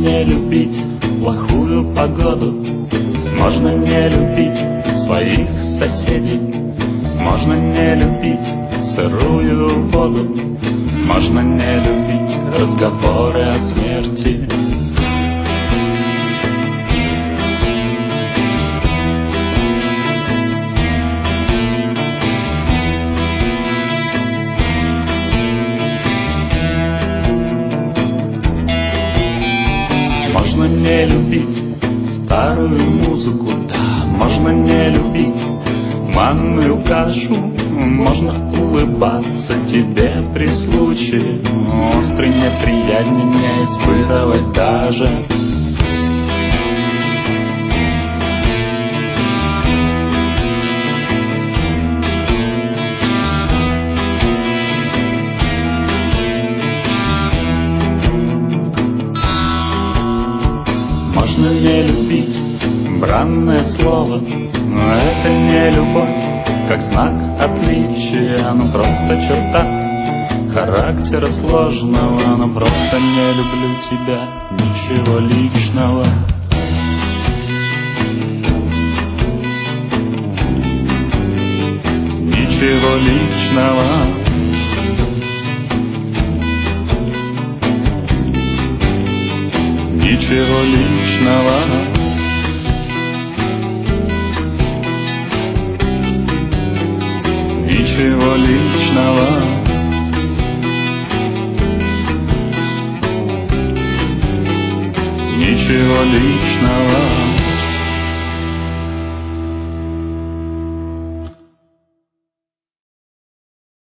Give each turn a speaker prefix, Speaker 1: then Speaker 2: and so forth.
Speaker 1: не любить плохую погоду, можно не любить своих соседей, можно не любить сырую воду, можно не любить разговоры о смерти. Можно не любить старую музыку, да, можно не любить манную кашу, можно улыбаться тебе при случае, острый неприятнее не испытывать даже. Можно не любить бранное слово, но это не любовь, как знак отличия, оно просто черта характера сложного, но просто не люблю тебя, ничего личного. Ничего личного. Ничего личного. Ничего личного. Ничего личного.